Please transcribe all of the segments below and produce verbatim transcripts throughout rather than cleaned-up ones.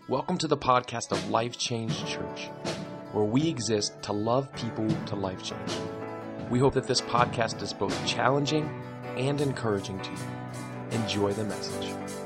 Welcome to the podcast of Life Change Church, where we exist to love people to life change. We hope that this podcast is both challenging and encouraging to you. Enjoy the message.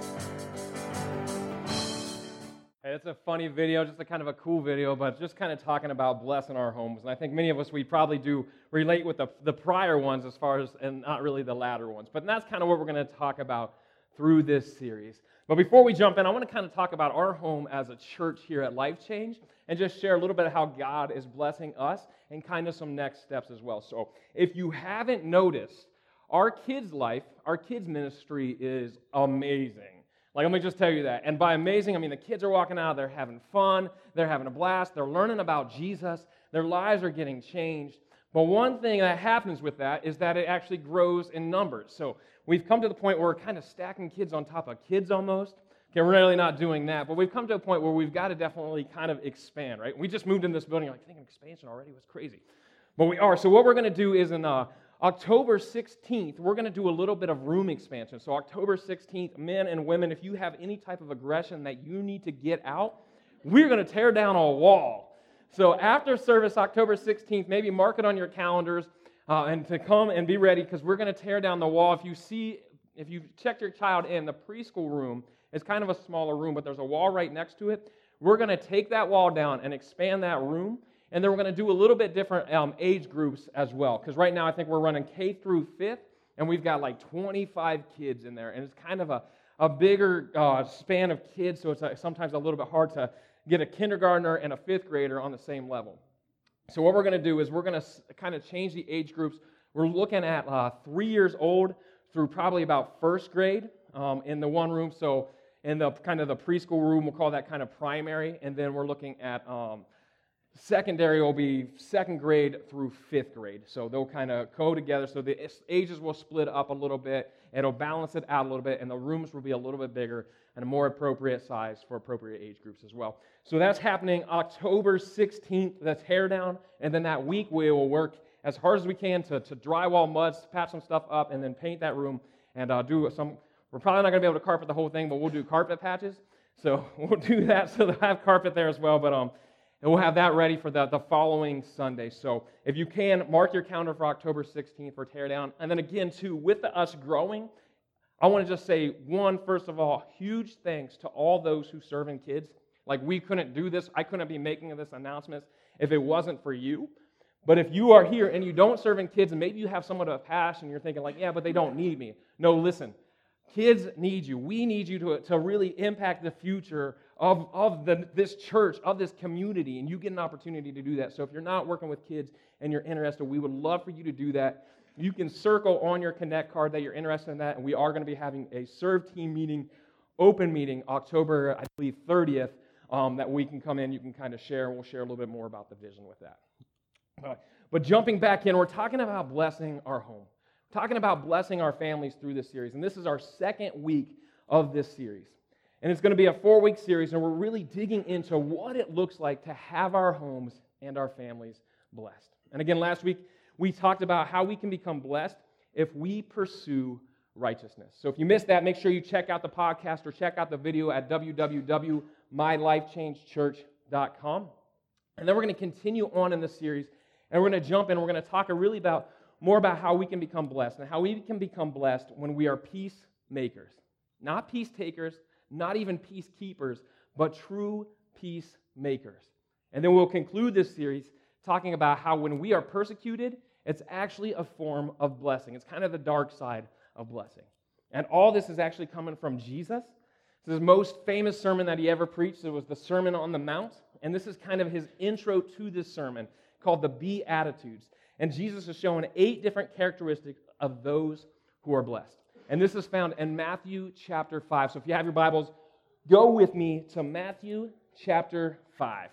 Hey, it's a funny video, just a kind of a cool video, but just kind of talking about blessing our homes. And I think many of us, we probably do relate with the, the prior ones as far as, and not really the latter ones. But that's kind of what we're going to talk about through this series. But before we jump in, I want to kind of talk about our home as a church here at Life Change and just share a little bit of how God is blessing us and kind of some next steps as well. So if you haven't noticed, our kids' life, our kids' ministry is amazing. Like, let me just tell you that. And by amazing, I mean the kids are walking out, they're having fun, they're having a blast, they're learning about Jesus, their lives are getting changed. But one thing that happens with that is that it actually grows in numbers. So we've come to the point where we're kind of stacking kids on top of kids almost. Okay, we're really not doing that, but we've come to a point where we've got to definitely kind of expand, right? We just moved in this building, like thinking expansion already was crazy. But we are. So what we're going to do is in uh, October sixteenth, we're going to do a little bit of room expansion. So October sixteenth, men and women, if you have any type of aggression that you need to get out, we're going to tear down a wall. So after service, October sixteenth, maybe mark it on your calendars uh, and to come and be ready because we're going to tear down the wall. If you see, if you checked your child in, the preschool room is kind of a smaller room, but there's a wall right next to it. We're going to take that wall down and expand that room, and then we're going to do a little bit different um, age groups as well because right now I think we're running K through fifth, and we've got like twenty-five kids in there, and it's kind of a, a bigger uh, span of kids, so it's uh, sometimes a little bit hard to get a kindergartner and a fifth grader on the same level. So what we're going to do is we're going to kind of change the age groups. We're looking at uh, three years old through probably about first grade um, in the one room. So in the kind of the preschool room, we'll call that kind of primary. And then we're looking at um, secondary will be second grade through fifth grade. So they'll kind of go together. So the ages will split up a little bit. It'll balance it out a little bit. And the rooms will be a little bit bigger and a more appropriate size for appropriate age groups as well. So that's happening October sixteenth, the teardown, and then that week we will work as hard as we can to, to drywall muds, patch some stuff up, and then paint that room and uh, do some, we're probably not going to be able to carpet the whole thing, but we'll do carpet patches. So we'll do that so they'll have carpet there as well, but um, and we'll have that ready for the, the following Sunday. So if you can, mark your calendar for October sixteenth for teardown. And then again, too, with the us growing, I want to just say, one, first of all, huge thanks to all those who serve in kids. Like, we couldn't do this. I couldn't be making this announcement if it wasn't for you. But if you are here and you don't serve in kids, and maybe you have someone to pass and you're thinking like, yeah, but they don't need me. No, listen. Kids need you. We need you to, to really impact the future of, of the, this church, of this community, and you get an opportunity to do that. So if you're not working with kids and you're interested, we would love for you to do that. You can circle on your Connect card that you're interested in that, and we are going to be having a serve team meeting, open meeting, October, I believe, thirtieth, um, that we can come in, you can kind of share, and we'll share a little bit more about the vision with that. Uh, but jumping back in, we're talking about blessing our home. We're talking about blessing our families through this series, and this is our second week of this series. And it's going to be a four-week series, and we're really digging into what it looks like to have our homes and our families blessed. And again, last week, we talked about how we can become blessed if we pursue righteousness. So if you missed that, make sure you check out the podcast or check out the video at w w w dot my life change church dot com. And then we're going to continue on in this series, and we're going to jump in, and we're going to talk really about more about how we can become blessed and how we can become blessed when we are peacemakers. Not peace takers, not even peacekeepers, but true peacemakers. And then we'll conclude this series talking about how when we are persecuted, it's actually a form of blessing. It's kind of the dark side of blessing. And all this is actually coming from Jesus. This is his most famous sermon that he ever preached. It was the Sermon on the Mount. And this is kind of his intro to this sermon called the Beatitudes. And Jesus is showing eight different characteristics of those who are blessed. And this is found in Matthew chapter five. So if you have your Bibles, go with me to Matthew chapter five.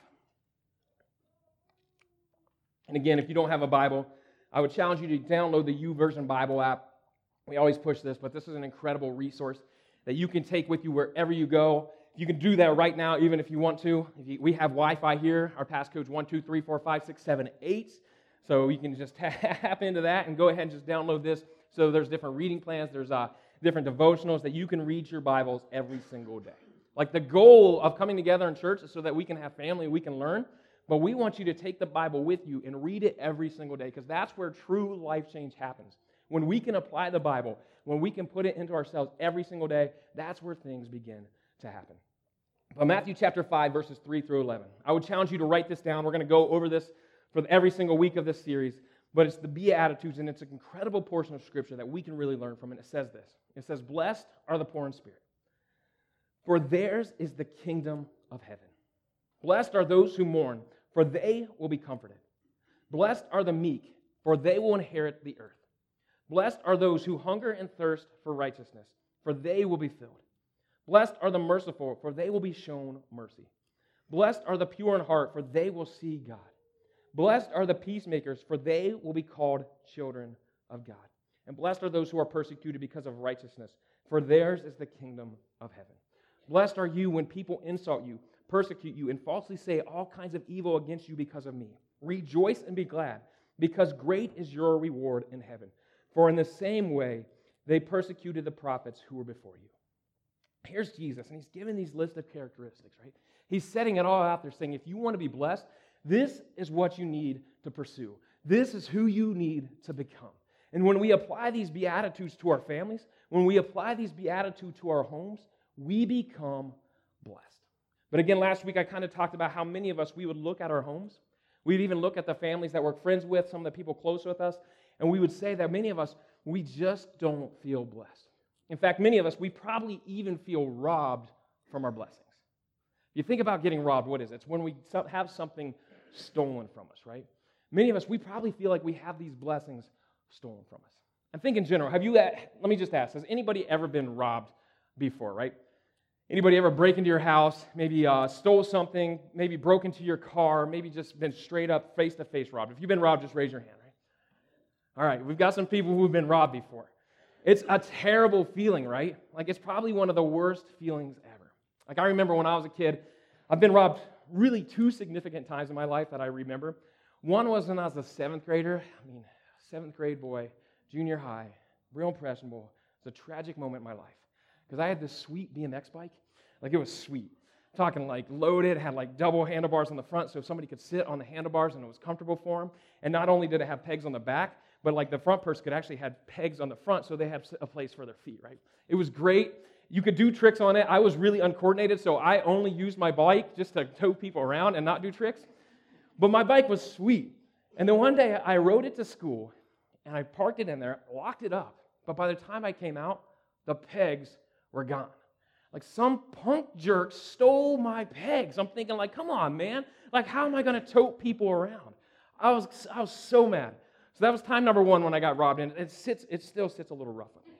And again, if you don't have a Bible, I would challenge you to download the YouVersion Bible app. We always push this, but this is an incredible resource that you can take with you wherever you go. You can do that right now, even if you want to. If you, we have Wi-Fi here. Our passcode's one two three four five six seven eight. So you can just tap into that and go ahead and just download this. So there's different reading plans. There's uh, different devotionals that you can read your Bibles every single day. Like the goal of coming together in church is so that we can have family, we can learn, but we want you to take the Bible with you and read it every single day because that's where true life change happens. When we can apply the Bible, when we can put it into ourselves every single day, that's where things begin to happen. But Matthew chapter five, verses three through eleven. I would challenge you to write this down. We're going to go over this for every single week of this series, but it's the Beatitudes, and it's an incredible portion of Scripture that we can really learn from. And it says this. It says, "Blessed are the poor in spirit, for theirs is the kingdom of heaven. Blessed are those who mourn, for they will be comforted. Blessed are the meek, for they will inherit the earth. Blessed are those who hunger and thirst for righteousness, for they will be filled. Blessed are the merciful, for they will be shown mercy. Blessed are the pure in heart, for they will see God. Blessed are the peacemakers, for they will be called children of God. And blessed are those who are persecuted because of righteousness, for theirs is the kingdom of heaven. Blessed are you when people insult you, persecute you, and falsely say all kinds of evil against you because of me. Rejoice and be glad, because great is your reward in heaven. For in the same way they persecuted the prophets who were before you." Here's Jesus, and he's given these list of characteristics, right? He's setting it all out there, saying, if you want to be blessed, this is what you need to pursue. This is who you need to become. And when we apply these Beatitudes to our families, when we apply these Beatitudes to our homes, we become blessed. But again, last week I kind of talked about how many of us, we would look at our homes. We'd even look at the families that we're friends with, some of the people close with us, and we would say that many of us, we just don't feel blessed. In fact, many of us, we probably even feel robbed from our blessings. If you think about getting robbed, what is it? It's when we have something stolen from us, right? Many of us, we probably feel like we have these blessings stolen from us. I think in general, have you, let me just ask, has anybody ever been robbed before, right? Anybody ever break into your house, maybe uh, stole something, maybe broke into your car, maybe just been straight up face-to-face robbed? If you've been robbed, just raise your hand, right? All right, we've got some people who've been robbed before. It's a terrible feeling, right? Like it's probably one of the worst feelings ever. Like I remember when I was a kid, I've been robbed really two significant times in my life that I remember. One was when I was a seventh grader. I mean, seventh grade boy, junior high, real impressionable. It's a tragic moment in my life because I had this sweet B M X bike. Like it was sweet. I'm talking like loaded, had like double handlebars on the front so somebody could sit on the handlebars and it was comfortable for them. And not only did it have pegs on the back, but like the front person could actually have pegs on the front so they had a place for their feet, right? It was great. You could do tricks on it. I was really uncoordinated, so I only used my bike just to tow people around and not do tricks. But my bike was sweet. And then one day I rode it to school, and I parked it in there, locked it up. But by the time I came out, the pegs were gone. Like some punk jerk stole my pegs. I'm thinking like, come on, man. Like, how am I going to tote people around? I was, I was so mad. So that was time number one when I got robbed, and it sits, it still sits a little rough with me.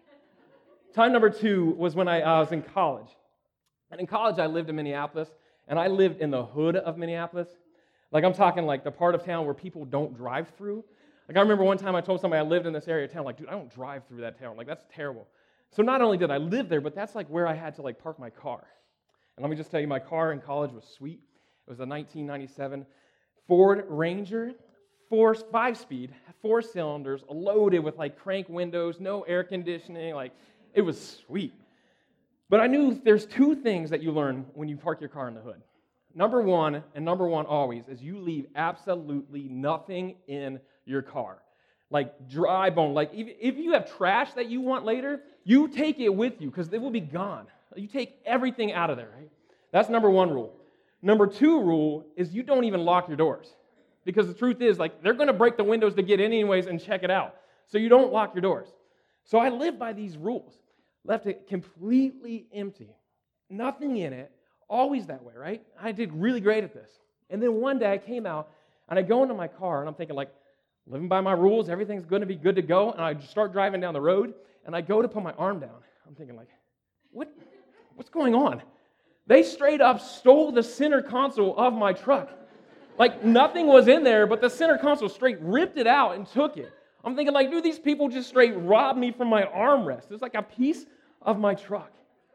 Time number two was when I uh, was in college. And in college, I lived in Minneapolis, and I lived in the hood of Minneapolis. Like, I'm talking like the part of town where people don't drive through. Like, I remember one time I told somebody I lived in this area of town, like, dude, I don't drive through that town. Like, that's terrible. So not only did I live there, but that's like where I had to like park my car. And let me just tell you, my car in college was sweet. It was a nineteen ninety-seven Ford Ranger. Four, five speed, four cylinders, loaded with like crank windows, no air conditioning, like it was sweet. But I knew there's two things that you learn when you park your car in the hood. Number one, and number one always, is you leave absolutely nothing in your car. Like dry bone, like if, if you have trash that you want later, you take it with you because it will be gone. You take everything out of there, right? That's number one rule. Number two rule is you don't even lock your doors. Because the truth is, like, they're going to break the windows to get in anyways and check it out. So you don't lock your doors. So I lived by these rules. Left it completely empty. Nothing in it. Always that way, right? I did really great at this. And then one day I came out, and I go into my car, and I'm thinking, like, living by my rules, everything's going to be good to go. And I start driving down the road, and I go to put my arm down. I'm thinking, like, what? What's going on? They straight up stole the center console of my truck. Like, nothing was in there, but the center console straight ripped it out and took it. I'm thinking, like, dude, these people just straight robbed me from my armrest. It's like a piece of my truck.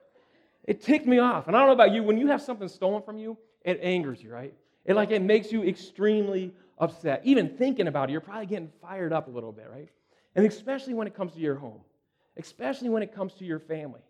It ticked me off. And I don't know about you, when you have something stolen from you, it angers you, right? It, like, it makes you extremely upset. Even thinking about it, you're probably getting fired up a little bit, right? And especially when it comes to your home. Especially when it comes to your family.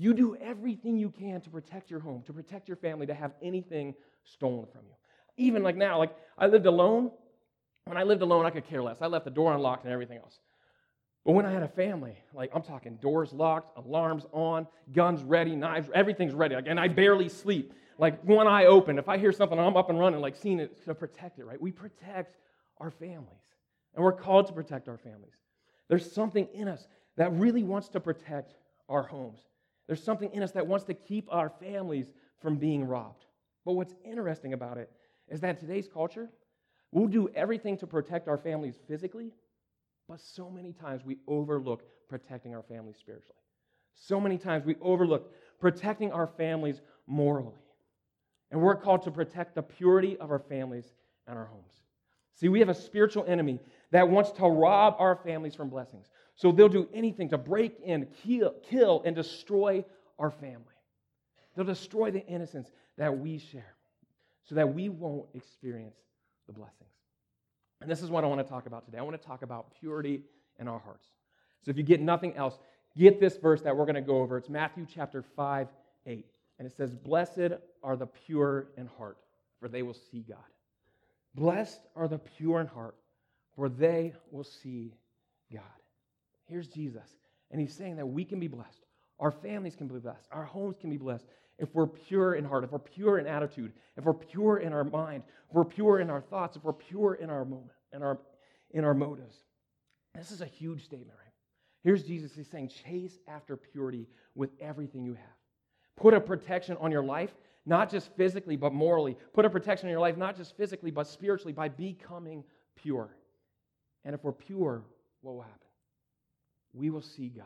You do everything you can to protect your home, to protect your family, to have anything stolen from you. Even like now, like I lived alone. When I lived alone, I could care less. I left the door unlocked and everything else. But when I had a family, like I'm talking doors locked, alarms on, guns ready, knives, everything's ready. Like, and I barely sleep. Like one eye open. If I hear something, I'm up and running, like seeing it to protect it, right? We protect our families. And we're called to protect our families. There's something in us that really wants to protect our homes. There's something in us that wants to keep our families from being robbed. But what's interesting about it is that in today's culture, we'll do everything to protect our families physically, but so many times we overlook protecting our families spiritually. So many times we overlook protecting our families morally. And we're called to protect the purity of our families and our homes. See, we have a spiritual enemy that wants to rob our families from blessings. So they'll do anything to break in, kill, kill, and destroy our family. They'll destroy the innocence that we share so that we won't experience the blessings. And this is what I want to talk about today. I want to talk about purity in our hearts. So if you get nothing else, get this verse that we're going to go over. It's Matthew chapter five, eight. And it says, "Blessed are the pure in heart, for they will see God. Blessed are the pure in heart, for they will see God." Here's Jesus, and he's saying that we can be blessed. Our families can be blessed. Our homes can be blessed if we're pure in heart, if we're pure in attitude, if we're pure in our mind, if we're pure in our thoughts, if we're pure in our moment, in our, in our motives. This is a huge statement, right? Here's Jesus. He's saying, chase after purity with everything you have. Put a protection on your life, not just physically, but morally. Put a protection on your life, not just physically, but spiritually, by becoming pure. And if we're pure, what will happen? We will see God.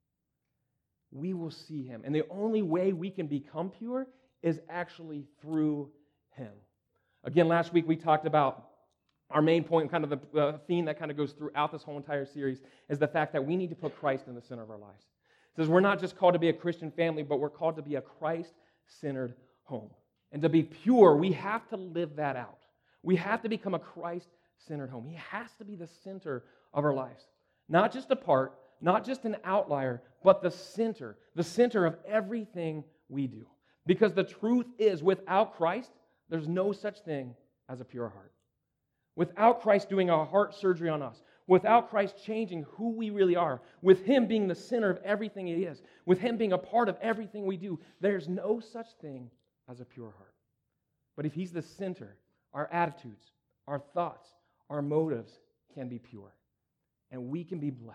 We will see Him. And the only way we can become pure is actually through Him. Again, last week we talked about our main point, kind of the uh, theme that kind of goes throughout this whole entire series, is the fact that we need to put Christ in the center of our lives. It says we're not just called to be a Christian family, but we're called to be a Christ-centered home. And to be pure, we have to live that out. We have to become a Christ-centered home. He has to be the center of our lives. Not just a part, not just an outlier, but the center, the center of everything we do. Because the truth is, without Christ, there's no such thing as a pure heart. Without Christ doing a heart surgery on us, without Christ changing who we really are, with Him being the center of everything He is, with Him being a part of everything we do, there's no such thing as a pure heart. But if He's the center, our attitudes, our thoughts, our motives can be pure. And we can be blessed.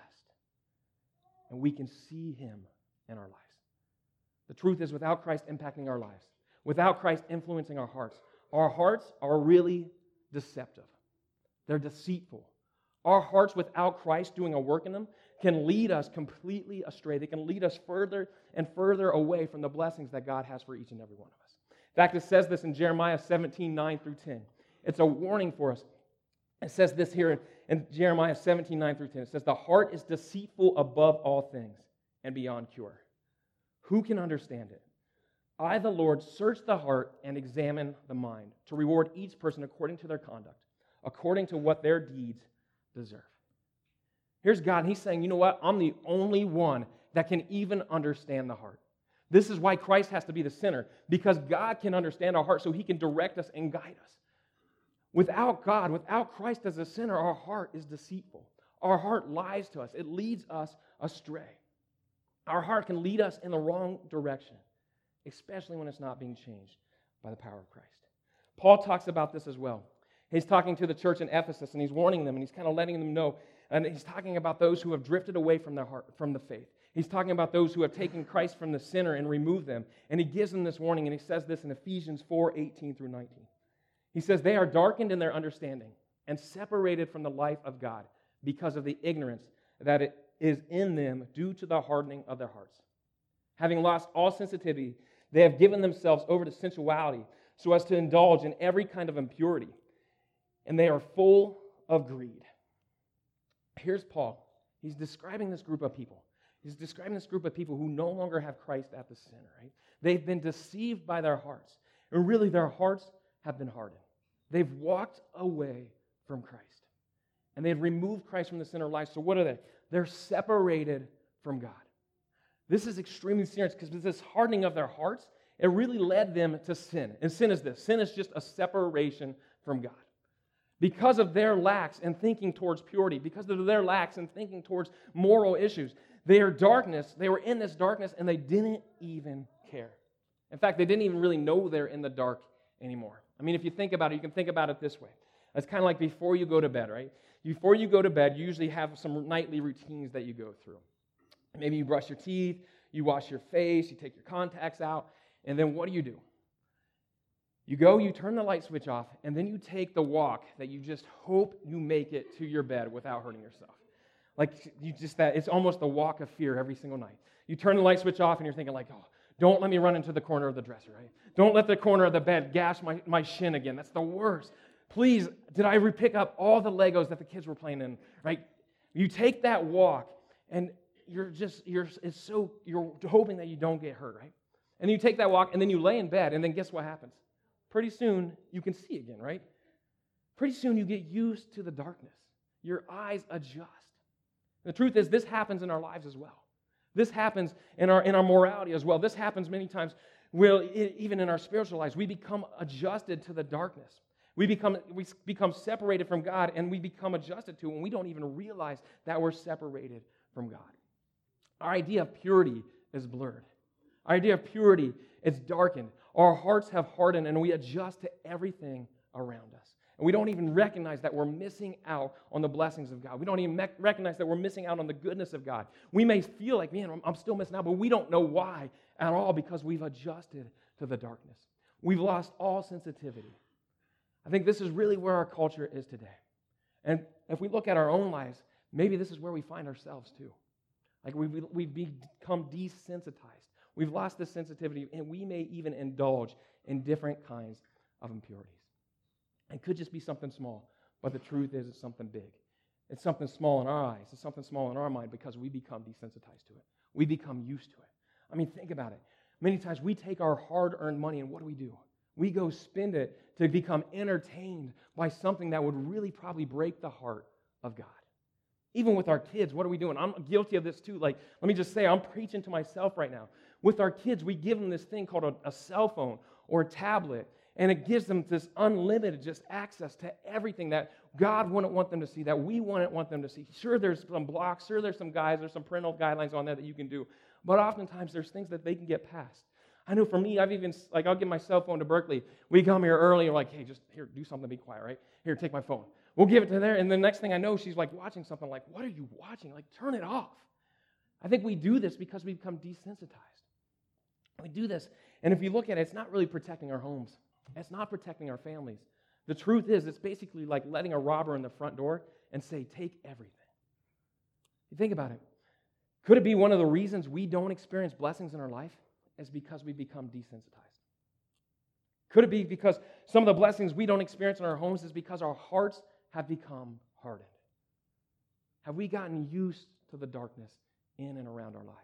And we can see Him in our lives. The truth is, without Christ impacting our lives, without Christ influencing our hearts, our hearts are really deceptive. They're deceitful. Our hearts without Christ doing a work in them can lead us completely astray. They can lead us further and further away from the blessings that God has for each and every one of us. In fact, it says this in Jeremiah seventeen, nine through ten. It's a warning for us. It says this here in Jeremiah seventeen, nine through ten. It says, "The heart is deceitful above all things and beyond cure. Who can understand it? I, the Lord, search the heart and examine the mind to reward each person according to their conduct, according to what their deeds deserve." Here's God, and He's saying, you know what? I'm the only one that can even understand the heart. This is why Christ has to be the center, because God can understand our heart so He can direct us and guide us. Without God, without Christ as the center, our heart is deceitful. Our heart lies to us. It leads us astray. Our heart can lead us in the wrong direction, especially when it's not being changed by the power of Christ. Paul talks about this as well. He's talking to the church in Ephesus, and he's warning them, and he's kind of letting them know, and he's talking about those who have drifted away from their heart, from the faith. He's talking about those who have taken Christ from the center and removed them, and he gives them this warning, and he says this in Ephesians four, eighteen through nineteen. He says, "They are darkened in their understanding and separated from the life of God because of the ignorance that it is in them due to the hardening of their hearts. Having lost all sensitivity, they have given themselves over to sensuality so as to indulge in every kind of impurity, and they are full of greed." Here's Paul. He's describing this group of people. He's describing this group of people who no longer have Christ at the center, right? They've been deceived by their hearts, and really their hearts have been hardened. They've walked away from Christ, and they've removed Christ from the center of life. So what are they? They're separated from God. This is extremely serious because this hardening of their hearts, it really led them to sin. And sin is this. Sin is just a separation from God. Because of their lacks in thinking towards purity, because of their lacks in thinking towards moral issues, their darkness, they were in this darkness and they didn't even care. In fact, they didn't even really know they're in the dark anymore. I mean, if you think about it, you can think about it this way. It's kind of like before you go to bed, right? Before you go to bed, you usually have some nightly routines that you go through. Maybe you brush your teeth, you wash your face, you take your contacts out, and then what do you do? You go, you turn the light switch off, and then you take the walk that you just hope you make it to your bed without hurting yourself. Like, you just that, it's almost the walk of fear every single night. You turn the light switch off, and you're thinking like, oh, don't let me run into the corner of the dresser, right? Don't let the corner of the bed gash my, my shin again. That's the worst. Please, did I re-pick up all the Legos that the kids were playing in, right? You take that walk, and you're just, you're, it's so, you're hoping that you don't get hurt, right? And you take that walk, and then you lay in bed, and then guess what happens? Pretty soon, you can see again, right? Pretty soon, you get used to the darkness. Your eyes adjust. The truth is, this happens in our lives as well. This happens in our, in our morality as well. This happens many times, well, even in our spiritual lives. We become adjusted to the darkness. We become, we become separated from God, and we become adjusted to it, and we don't even realize that we're separated from God. Our idea of purity is blurred. Our idea of purity is darkened. Our hearts have hardened, and we adjust to everything around us. And we don't even recognize that we're missing out on the blessings of God. We don't even me- recognize that we're missing out on the goodness of God. We may feel like, man, I'm, I'm still missing out, but we don't know why at all because we've adjusted to the darkness. We've lost all sensitivity. I think this is really where our culture is today. And if we look at our own lives, maybe this is where we find ourselves too. Like we've, we've become desensitized. We've lost this sensitivity, and we may even indulge in different kinds of impurities. It could just be something small, but the truth is it's something big. It's something small in our eyes. It's something small in our mind because we become desensitized to it. We become used to it. I mean, think about it. Many times we take our hard-earned money, and what do we do? We go spend it to become entertained by something that would really probably break the heart of God. Even with our kids, what are we doing? I'm guilty of this too. Like, let me just say, I'm preaching to myself right now. With our kids, we give them this thing called a, a cell phone or a tablet, and it gives them this unlimited just access to everything that God wouldn't want them to see, that we wouldn't want them to see. Sure, there's some blocks. Sure, there's some guides. There's some parental guidelines on there that you can do. But oftentimes, there's things that they can get past. I know for me, I've even, like, I'll give my cell phone to Berkeley. We come here early, and we're like, hey, just here, do something, be quiet, right? Here, take my phone. We'll give it to there, and the next thing I know, she's like watching something like, what are you watching? Like, turn it off. I think we do this because we become desensitized. We do this, and if you look at it, it's not really protecting our homes. It's not protecting our families. The truth is, it's basically like letting a robber in the front door and say, take everything. You think about it. Could it be one of the reasons we don't experience blessings in our life is because we become desensitized? Could it be because some of the blessings we don't experience in our homes is because our hearts have become hardened? Have we gotten used to the darkness in and around our lives?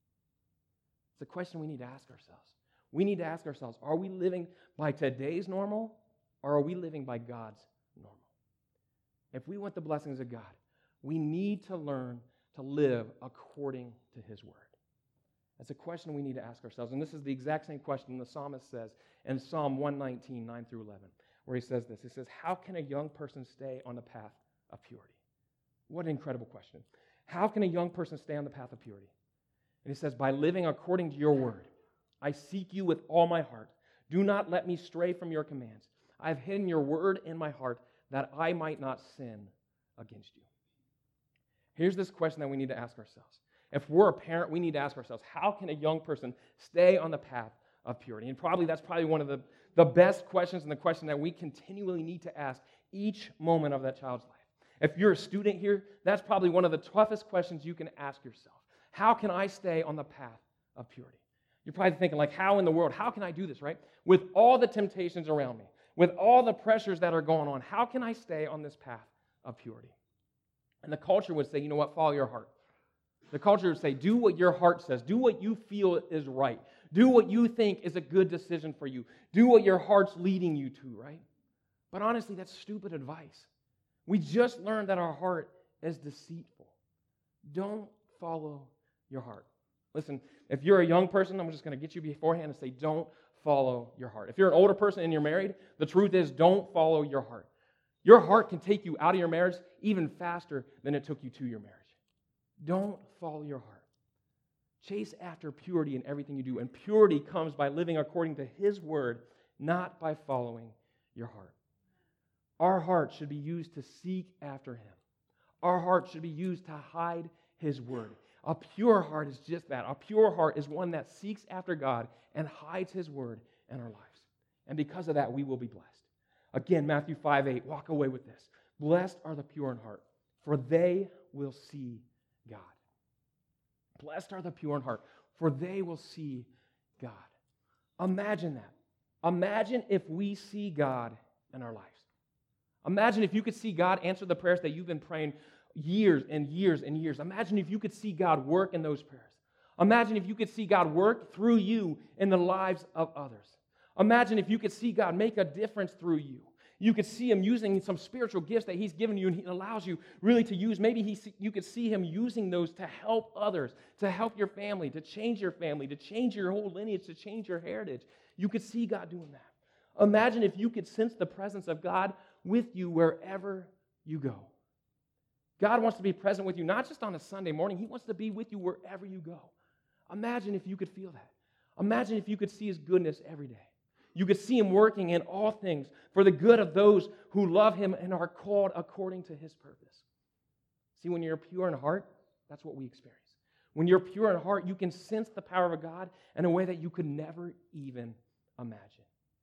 It's a question we need to ask ourselves. We need to ask ourselves, are we living by today's normal, or are we living by God's normal? If we want the blessings of God, we need to learn to live according to His Word. That's a question we need to ask ourselves. And this is the exact same question the psalmist says in Psalm one nineteen, nine through eleven, where he says this. He says, how can a young person stay on the path of purity? What an incredible question. How can a young person stay on the path of purity? And he says, by living according to your word. I seek you with all my heart. Do not let me stray from your commands. I have hidden your word in my heart that I might not sin against you. Here's this question that we need to ask ourselves. If we're a parent, we need to ask ourselves, how can a young person stay on the path of purity? And probably that's probably one of the, the best questions and the question that we continually need to ask each moment of that child's life. If you're a student here, that's probably one of the toughest questions you can ask yourself. How can I stay on the path of purity? You're probably thinking, like, how in the world? How can I do this, right? With all the temptations around me, with all the pressures that are going on, how can I stay on this path of purity? And the culture would say, you know what? Follow your heart. The culture would say, do what your heart says. Do what you feel is right. Do what you think is a good decision for you. Do what your heart's leading you to, right? But honestly, that's stupid advice. We just learned that our heart is deceitful. Don't follow your heart. Listen, if you're a young person, I'm just going to get you beforehand and say, don't follow your heart. If you're an older person and you're married, the truth is, don't follow your heart. Your heart can take you out of your marriage even faster than it took you to your marriage. Don't follow your heart. Chase after purity in everything you do, and purity comes by living according to His word, not by following your heart. Our heart should be used to seek after Him. Our heart should be used to hide His word. A pure heart is just that. A pure heart is one that seeks after God and hides His word in our lives. And because of that, we will be blessed. Again, Matthew five eight, walk away with this. Blessed are the pure in heart, for they will see God. Blessed are the pure in heart, for they will see God. Imagine that. Imagine if we see God in our lives. Imagine if you could see God answer the prayers that you've been praying years and years and years. Imagine if you could see God work in those prayers. Imagine if you could see God work through you in the lives of others. Imagine if you could see God make a difference through you. You could see Him using some spiritual gifts that He's given you and He allows you really to use. Maybe he, you could see Him using those to help others, to help your family, to change your family, to change your whole lineage, to change your heritage. You could see God doing that. Imagine if you could sense the presence of God with you wherever you go. God wants to be present with you, not just on a Sunday morning. He wants to be with you wherever you go. Imagine if you could feel that. Imagine if you could see His goodness every day. You could see Him working in all things for the good of those who love Him and are called according to His purpose. See, when you're pure in heart, that's what we experience. When you're pure in heart, you can sense the power of God in a way that you could never even imagine.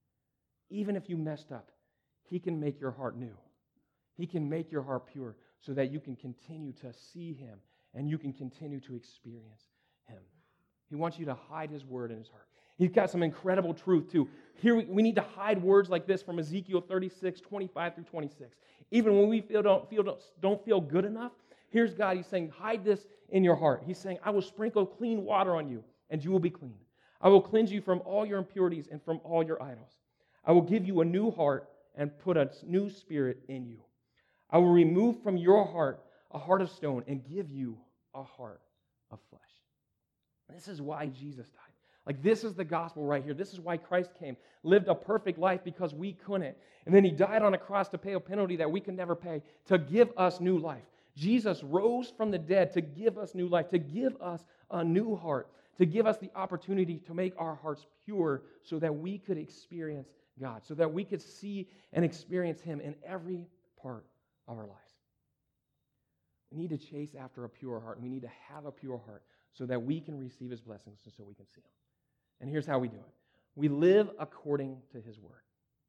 Even if you messed up, He can make your heart new. He can make your heart pure so that you can continue to see Him and you can continue to experience Him. He wants you to hide His word in His heart. He's got some incredible truth, too. Here we, we need to hide words like this from Ezekiel thirty-six, twenty-five through twenty-six. Even when we feel don't, feel, don't, don't feel good enough, here's God. He's saying, hide this in your heart. He's saying, I will sprinkle clean water on you, and you will be clean. I will cleanse you from all your impurities and from all your idols. I will give you a new heart and put a new spirit in you. I will remove from your heart a heart of stone and give you a heart of flesh. This is why Jesus died. Like, this is the gospel right here. This is why Christ came, lived a perfect life because we couldn't. And then He died on a cross to pay a penalty that we could never pay, to give us new life. Jesus rose from the dead to give us new life, to give us a new heart, to give us the opportunity to make our hearts pure so that we could experience God, so that we could see and experience Him in every part of our lives. We need to chase after a pure heart, and we need to have a pure heart so that we can receive His blessings and so we can see Him. And here's how we do it. We live according to His word.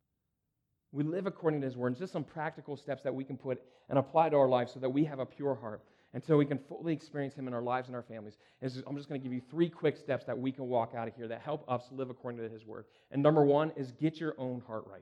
We live according to His word. And just some practical steps that we can put and apply to our lives so that we have a pure heart and so we can fully experience Him in our lives and our families. Is I'm just going to give you three quick steps that we can walk out of here that help us live according to His word. And number one is get your own heart right.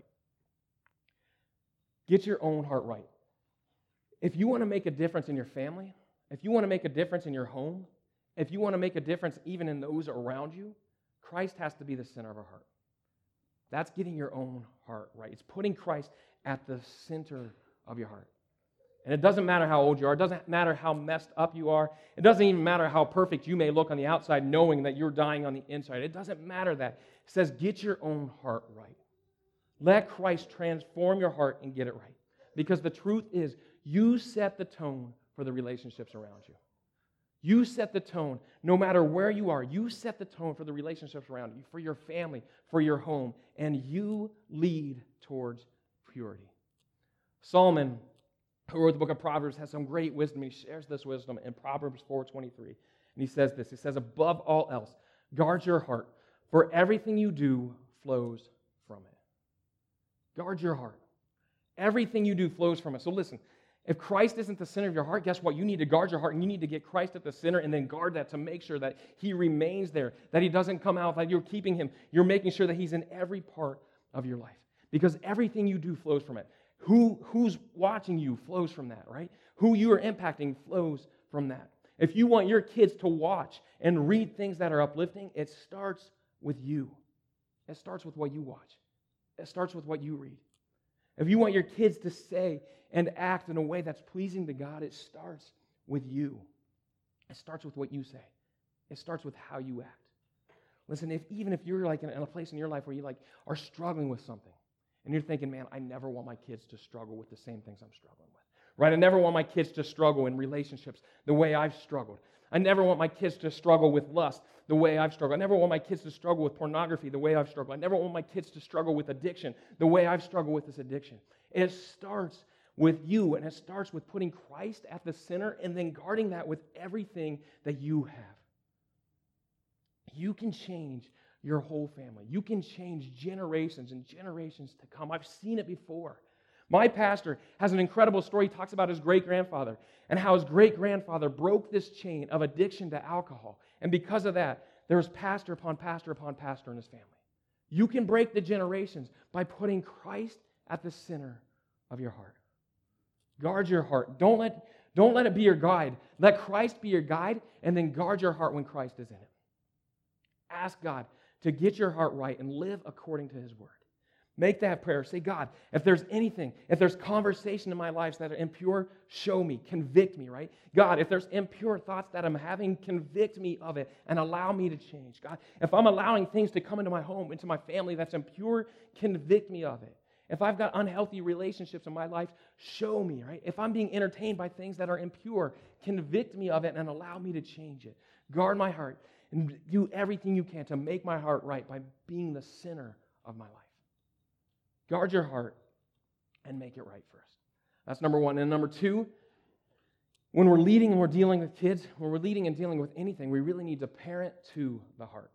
Get your own heart right. If you want to make a difference in your family, if you want to make a difference in your home, if you want to make a difference even in those around you, Christ has to be the center of our heart. That's getting your own heart right. It's putting Christ at the center of your heart. And it doesn't matter how old you are. It doesn't matter how messed up you are. It doesn't even matter how perfect you may look on the outside, knowing that you're dying on the inside. It doesn't matter that. It says, get your own heart right. Let Christ transform your heart and get it right. Because the truth is, you set the tone for the relationships around you. You set the tone, no matter where you are. You set the tone for the relationships around you, for your family, for your home, and you lead towards purity. Solomon, who wrote the book of Proverbs, has some great wisdom. He shares this wisdom in Proverbs four twenty-three. And he says this, he says, above all else, guard your heart, for everything you do flows from it. Guard your heart. Everything you do flows from it. So listen, if Christ isn't the center of your heart, guess what? You need to guard your heart, and you need to get Christ at the center and then guard that to make sure that He remains there, that He doesn't come out, that you're keeping Him. You're making sure that He's in every part of your life because everything you do flows from it. Who, who's watching you flows from that, right? Who you are impacting flows from that. If you want your kids to watch and read things that are uplifting, it starts with you. It starts with what you watch. It starts with what you read. If you want your kids to say and act in a way that's pleasing to God, it starts with you. It starts with what you say. It starts with how you act. Listen, if even if you're like in a place in your life where you like are struggling with something, and you're thinking, man, I never want my kids to struggle with the same things I'm struggling with. Right? I never want my kids to struggle in relationships the way I've struggled. I never want my kids to struggle with lust the way I've struggled. I never want my kids to struggle with pornography the way I've struggled. I never want my kids to struggle with addiction the way I've struggled with this addiction. It starts with you, and it starts with putting Christ at the center and then guarding that with everything that you have. You can change your whole family. You can change generations and generations to come. I've seen it before. My pastor has an incredible story. He talks about his great-grandfather and how his great-grandfather broke this chain of addiction to alcohol. And because of that, there was pastor upon pastor upon pastor in his family. You can break the generations by putting Christ at the center of your heart. Guard your heart. Don't let, don't let it be your guide. Let Christ be your guide, and then guard your heart when Christ is in it. Ask God to get your heart right and live according to His Word. Make that prayer. Say, God, if there's anything, if there's conversation in my life that are impure, show me, convict me, right? God, if there's impure thoughts that I'm having, convict me of it and allow me to change. God, if I'm allowing things to come into my home, into my family that's impure, convict me of it. If I've got unhealthy relationships in my life, show me, right? If I'm being entertained by things that are impure, convict me of it and allow me to change it. Guard my heart and do everything you can to make my heart right by being the center of my life. Guard your heart and make it right first. That's number one. And number two, when we're leading and we're dealing with kids, when we're leading and dealing with anything, we really need to parent to the heart.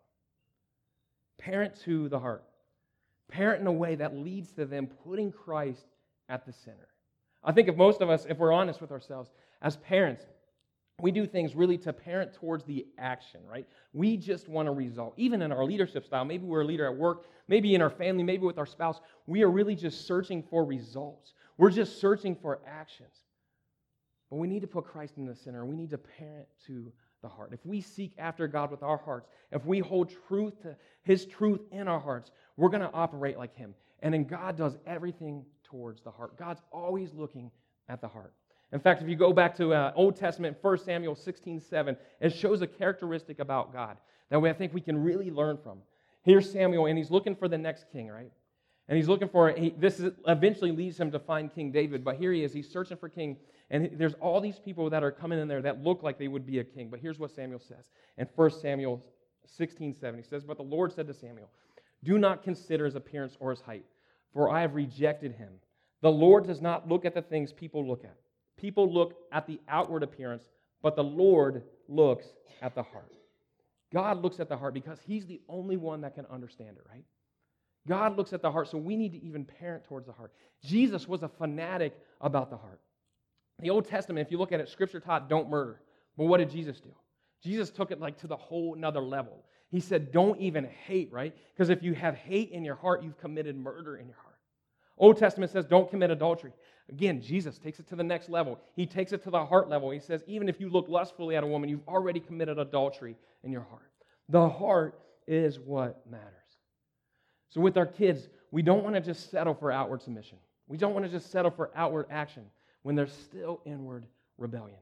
Parent to the heart. Parent in a way that leads to them putting Christ at the center. I think if most of us, if we're honest with ourselves, as parents, we do things really to parent towards the action, right? We just want a result. Even in our leadership style, maybe we're a leader at work, maybe in our family, maybe with our spouse, we are really just searching for results. We're just searching for actions. But we need to put Christ in the center. We need to parent to the heart. If we seek after God with our hearts, if we hold truth to His truth in our hearts, we're going to operate like Him. And then God does everything towards the heart. God's always looking at the heart. In fact, if you go back to uh, Old Testament, First Samuel sixteen seven, it shows a characteristic about God that way I think we can really learn from. Here's Samuel, and he's looking for the next king, right? And he's looking for, he, this is, eventually leads him to find King David, but here he is, he's searching for king, and there's all these people that are coming in there that look like they would be a king, but here's what Samuel says in First Samuel sixteen seven. He says, "But the Lord said to Samuel, do not consider his appearance or his height, for I have rejected him. The Lord does not look at the things people look at. People look at the outward appearance, but the Lord looks at the heart." God looks at the heart because He's the only one that can understand it, right? God looks at the heart, so we need to even parent towards the heart. Jesus was a fanatic about the heart. The Old Testament, if you look at it, Scripture taught don't murder. But what did Jesus do? Jesus took it like to the whole another level. He said don't even hate, right? Because if you have hate in your heart, you've committed murder in your heart. Old Testament says don't commit adultery. Again, Jesus takes it to the next level. He takes it to the heart level. He says, even if you look lustfully at a woman, you've already committed adultery in your heart. The heart is what matters. So with our kids, we don't want to just settle for outward submission. We don't want to just settle for outward action when there's still inward rebellion.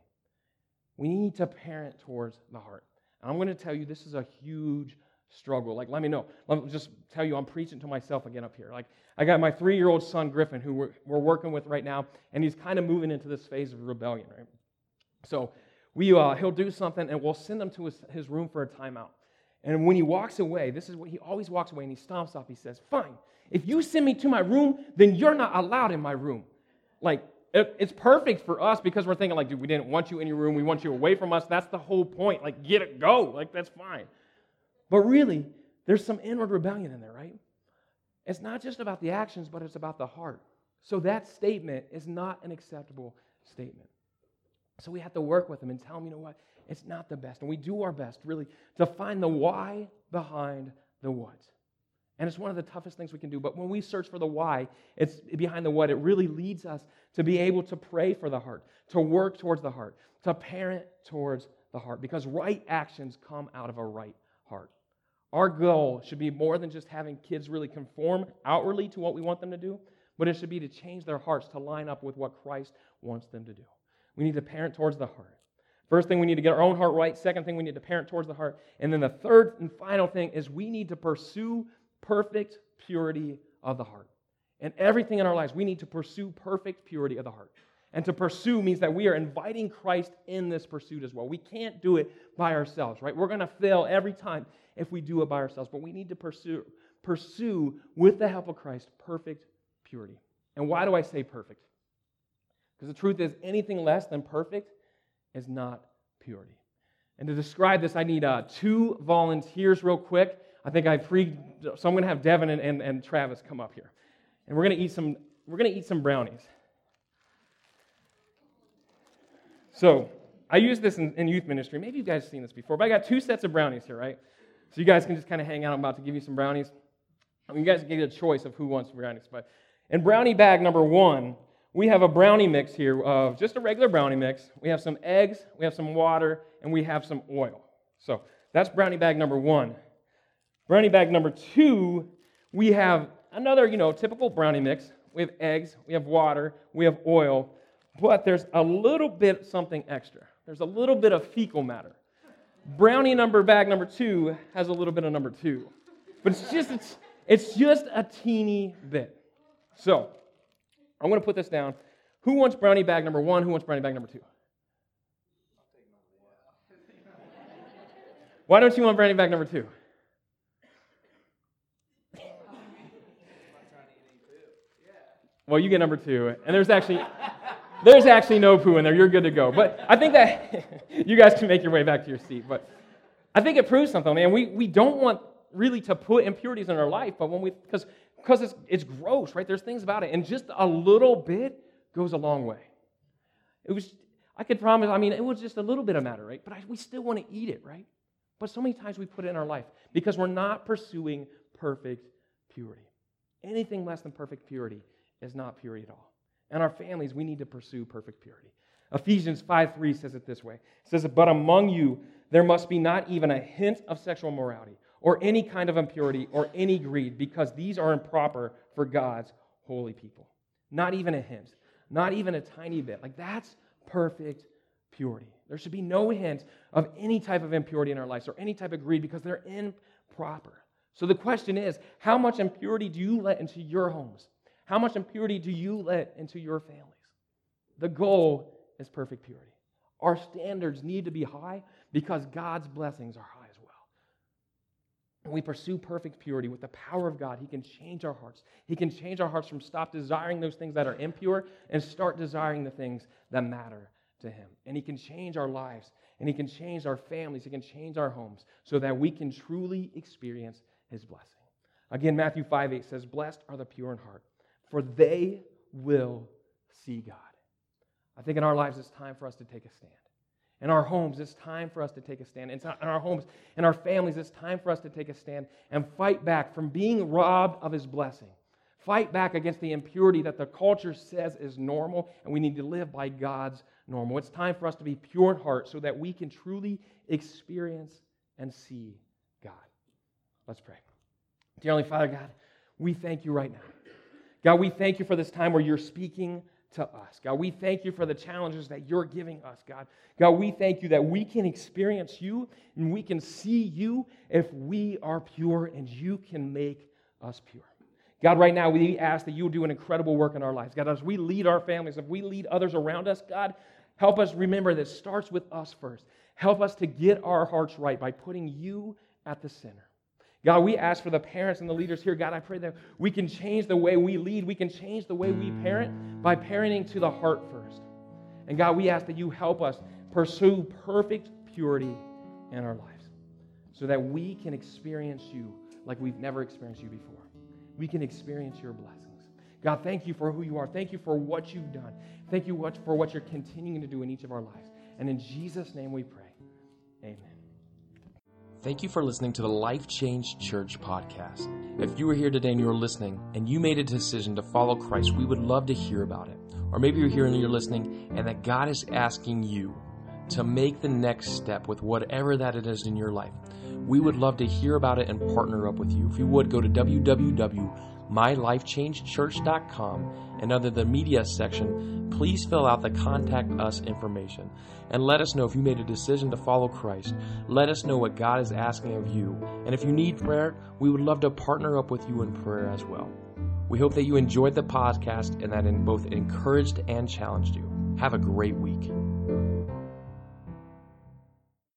We need to parent towards the heart. And I'm going to tell you, this is a huge struggle. Like, let me know. Let me just tell you, I'm preaching to myself again up here. Like, I got my three-year-old son, Griffin, who we're, we're working with right now, and he's kind of moving into this phase of rebellion, right? So we uh, he'll do something, and we'll send him to his, his room for a timeout. And when he walks away, this is what he always walks away, and he stomps off. He says, "Fine, if you send me to my room, then you're not allowed in my room." Like, it, it's perfect for us because we're thinking, like, dude, we didn't want you in your room. We want you away from us. That's the whole point. Like, get it, go. Like, that's fine. But really, there's some inward rebellion in there, right? It's not just about the actions, but it's about the heart. So that statement is not an acceptable statement. So we have to work with them and tell them, you know what, it's not the best. And we do our best, really, to find the why behind the what. And it's one of the toughest things we can do. But when we search for the why, it's behind the what, it really leads us to be able to pray for the heart, to work towards the heart, to parent towards the heart. Because right actions come out of a right heart. Our goal should be more than just having kids really conform outwardly to what we want them to do, but it should be to change their hearts to line up with what Christ wants them to do. We need to parent towards the heart. First thing, we need to get our own heart right. Second thing, we need to parent towards the heart. And then the third and final thing is we need to pursue perfect purity of the heart. In everything in our lives, we need to pursue perfect purity of the heart. And to pursue means that we are inviting Christ in this pursuit as well. We can't do it by ourselves, right? We're going to fail every time if we do it by ourselves. But we need to pursue, pursue with the help of Christ, perfect purity. And why do I say perfect? Because the truth is, anything less than perfect is not purity. And to describe this, I need uh, two volunteers real quick. I think I freed, so I'm going to have Devin and, and, and Travis come up here. And we're going to eat some, we're going to eat some brownies. So, I use this in, in youth ministry. Maybe you guys have seen this before, but I got two sets of brownies here, right? So you guys can just kind of hang out. I'm about to give you some brownies. I mean, you guys get a choice of who wants brownies. But in brownie bag number one, we have a brownie mix here of just a regular brownie mix. We have some eggs, we have some water, and we have some oil. So that's brownie bag number one. Brownie bag number two, we have another, you know, typical brownie mix. We have eggs, we have water, we have oil, but there's a little bit something extra. There's a little bit of fecal matter. Brownie number bag number two has a little bit of number two. But it's just it's, it's just a teeny bit. So, I'm going to put this down. Who wants brownie bag number one? Who wants brownie bag number two? Why don't you want brownie bag number two? Well, you get number two. And there's actually there's actually no poo in there. You're good to go. But I think that you guys can make your way back to your seat. But I think it proves something, man. We we don't want really to put impurities in our life, but when we because Because it's, it's gross, right? There's things about it. And just a little bit goes a long way. It was, I could promise, I mean, it was just a little bit of matter, right? But I, we still want to eat it, right? But so many times we put it in our life because we're not pursuing perfect purity. Anything less than perfect purity is not purity at all. In our families, we need to pursue perfect purity. Ephesians five three says it this way. It says, "But among you there must be not even a hint of sexual immorality, or any kind of impurity, or any greed, because these are improper for God's holy people." Not even a hint. Not even a tiny bit. Like, that's perfect purity. There should be no hint of any type of impurity in our lives, or any type of greed, because they're improper. So the question is, how much impurity do you let into your homes? How much impurity do you let into your families? The goal is perfect purity. Our standards need to be high because God's blessings are high as well. When we pursue perfect purity with the power of God, He can change our hearts. He can change our hearts from stop desiring those things that are impure and start desiring the things that matter to Him. And He can change our lives, and He can change our families, He can change our homes so that we can truly experience His blessing. Again, Matthew five eight says, "Blessed are the pure in heart, for they will see God." I think in our lives it's time for us to take a stand. In our homes, it's time for us to take a stand. In our homes, in our families, it's time for us to take a stand and fight back from being robbed of His blessing. Fight back against the impurity that the culture says is normal, and we need to live by God's normal. It's time for us to be pure in heart so that we can truly experience and see God. Let's pray. Dear Heavenly Father, God, we thank You right now. God, we thank You for this time where You're speaking to us. God, we thank You for the challenges that You're giving us, God. God, we thank You that we can experience You and we can see You if we are pure, and You can make us pure. God, right now we ask that You will do an incredible work in our lives. God, as we lead our families, if we lead others around us, God, help us remember that it starts with us first. Help us to get our hearts right by putting You at the center. God, we ask for the parents and the leaders here. God, I pray that we can change the way we lead. We can change the way we parent by parenting to the heart first. And God, we ask that You help us pursue perfect purity in our lives so that we can experience You like we've never experienced You before. We can experience Your blessings. God, thank You for who You are. Thank You for what You've done. Thank You for what You're continuing to do in each of our lives. And in Jesus' name we pray. Amen. Thank you for listening to the Life Change Church podcast. If you were here today and you were listening and you made a decision to follow Christ, we would love to hear about it. Or maybe you're here and you're listening and that God is asking you to make the next step with whatever that it is in your life. We would love to hear about it and partner up with you. If you would, go to w w w dot my life change church dot com, and under the media section, please fill out the contact us information and let us know if you made a decision to follow Christ. Let us know what God is asking of you. And if you need prayer, we would love to partner up with you in prayer as well. We hope that you enjoyed the podcast and that it both encouraged and challenged you. Have a great week.